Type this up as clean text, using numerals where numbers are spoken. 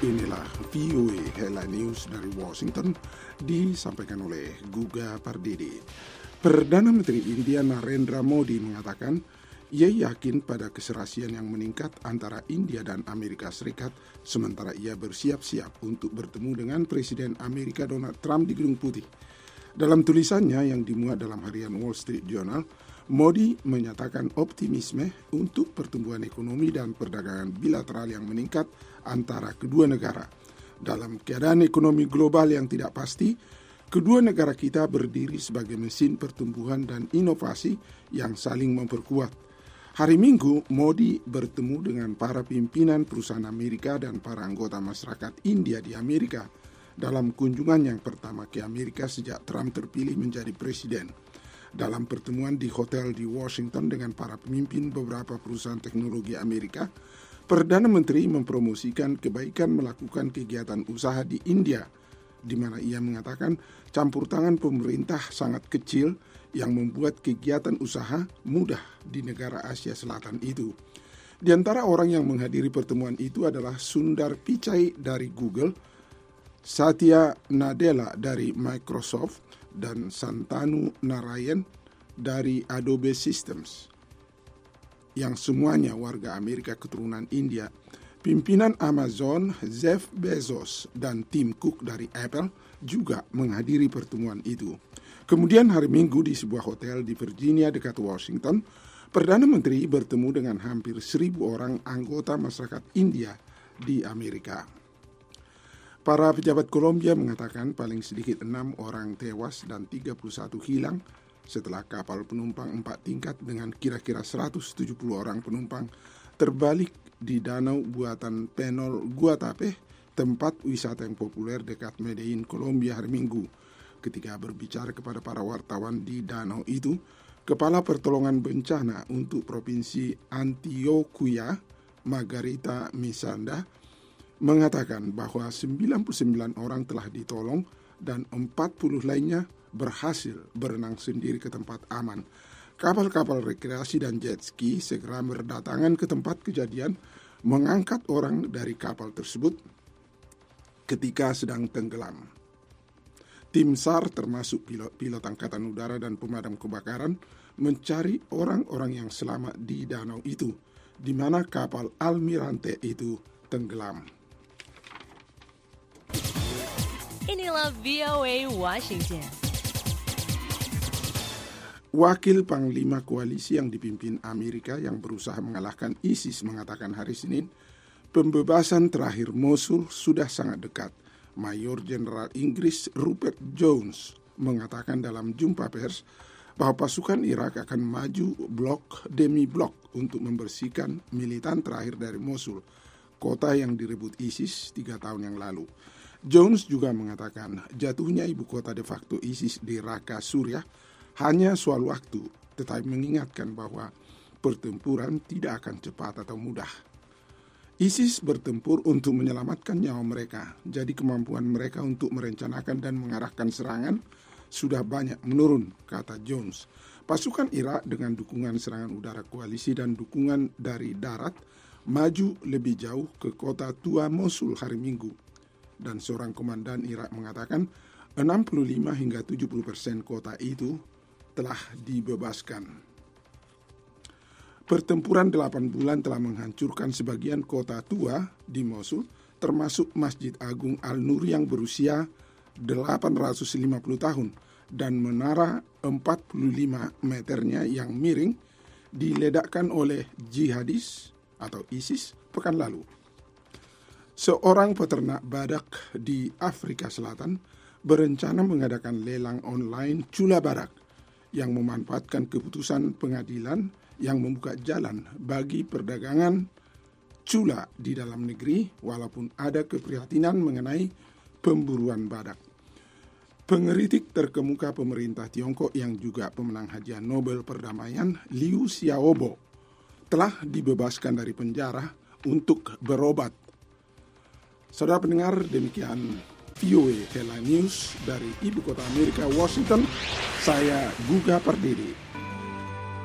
Inilah VOA Headline News dari Washington, disampaikan oleh Guga Pardede. Perdana Menteri India Narendra Modi mengatakan ia yakin pada keserasian yang meningkat antara India dan Amerika Serikat, sementara ia bersiap-siap untuk bertemu dengan Presiden Amerika Donald Trump di Gedung Putih. Dalam tulisannya yang dimuat dalam harian Wall Street Journal, Modi menyatakan optimisme untuk pertumbuhan ekonomi dan perdagangan bilateral yang meningkat antara kedua negara. Dalam keadaan ekonomi global yang tidak pasti, kedua negara kita berdiri sebagai mesin pertumbuhan dan inovasi yang saling memperkuat. Hari Minggu, Modi bertemu dengan para pimpinan perusahaan Amerika dan para anggota masyarakat India di Amerika dalam kunjungan yang pertama ke Amerika sejak Trump terpilih menjadi presiden. Dalam pertemuan di hotel di Washington dengan para pemimpin beberapa perusahaan teknologi Amerika, Perdana Menteri mempromosikan kebaikan melakukan kegiatan usaha di India, di mana ia mengatakan campur tangan pemerintah sangat kecil yang membuat kegiatan usaha mudah di negara Asia Selatan itu. Di antara orang yang menghadiri pertemuan itu adalah Sundar Pichai dari Google, Satya Nadella dari Microsoft, dan Santanu Narayan dari Adobe Systems, yang semuanya warga Amerika keturunan India. Pimpinan Amazon, Jeff Bezos, dan Tim Cook dari Apple juga menghadiri pertemuan itu. Kemudian hari Minggu di sebuah hotel di Virginia dekat Washington, Perdana Menteri bertemu dengan hampir 1.000 orang anggota masyarakat India di Amerika. Para pejabat Kolombia mengatakan paling sedikit 6 orang tewas dan 31 hilang setelah kapal penumpang 4 tingkat dengan kira-kira 170 orang penumpang terbalik di danau buatan Penol Guatapé, tempat wisata yang populer dekat Medellin, Kolombia hari Minggu. Ketika berbicara kepada para wartawan di danau itu, Kepala Pertolongan Bencana untuk Provinsi Antioquia, Margarita Misanda, mengatakan bahwa 99 orang telah ditolong dan 40 lainnya berhasil berenang sendiri ke tempat aman. Kapal-kapal rekreasi dan jet ski segera berdatangan ke tempat kejadian, mengangkat orang dari kapal tersebut ketika sedang tenggelam. Tim SAR termasuk pilot Angkatan Udara dan pemadam kebakaran mencari orang-orang yang selamat di danau itu, di mana kapal Almirante itu tenggelam. Inilah VOA Washington. Wakil Panglima Koalisi yang dipimpin Amerika yang berusaha mengalahkan ISIS mengatakan hari Senin, pembebasan terakhir Mosul sudah sangat dekat. Mayor Jenderal Inggris Rupert Jones mengatakan dalam jumpa pers bahwa pasukan Irak akan maju blok demi blok untuk membersihkan militan terakhir dari Mosul, kota yang direbut ISIS 3 tahun yang lalu. Jones juga mengatakan jatuhnya ibu kota de facto ISIS di Raqqa, Suriah hanya soal waktu, tetapi mengingatkan bahwa pertempuran tidak akan cepat atau mudah. ISIS bertempur untuk menyelamatkan nyawa mereka, jadi kemampuan mereka untuk merencanakan dan mengarahkan serangan sudah banyak menurun, kata Jones. Pasukan Irak dengan dukungan serangan udara koalisi dan dukungan dari darat maju lebih jauh ke kota tua Mosul hari Minggu. Dan seorang komandan Irak mengatakan 65 hingga 70% kota itu telah dibebaskan. Pertempuran 8 bulan telah menghancurkan sebagian kota tua di Mosul, termasuk Masjid Agung Al-Nur yang berusia 850 tahun dan menara 45 meternya yang miring diledakkan oleh jihadis atau ISIS pekan lalu. Seorang peternak badak di Afrika Selatan berencana mengadakan lelang online cula badak yang memanfaatkan keputusan pengadilan yang membuka jalan bagi perdagangan cula di dalam negeri walaupun ada keprihatinan mengenai pemburuan badak. Pengkritik terkemuka pemerintah Tiongkok yang juga pemenang hadiah Nobel Perdamaian Liu Xiaobo telah dibebaskan dari penjara untuk berobat. Saudara pendengar, demikian VOA Headline News dari Ibu Kota Amerika, Washington. Saya Guga Pardede.